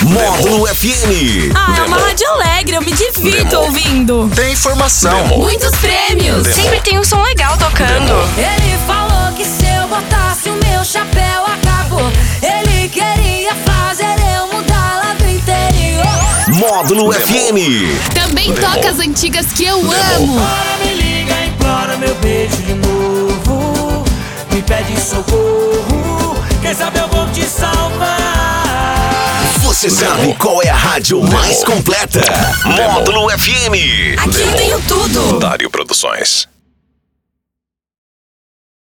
Módulo FM. Ah, é uma rádio alegre, eu me divirto ouvindo. Tem informação. Muitos prêmios. Sempre tem um som legal tocando. Ele falou que se eu botasse o meu chapéu acabou. Ele queria fazer eu mudar lá do interior. Módulo FM. Também toca as antigas que eu amo. Para, me liga, implora meu beijo de novo. Me pede socorro, quem sabe eu vou te salvar. Você sabe qual é a rádio mais completa? Módulo FM. Aqui eu tenho tudo. Dário Produções.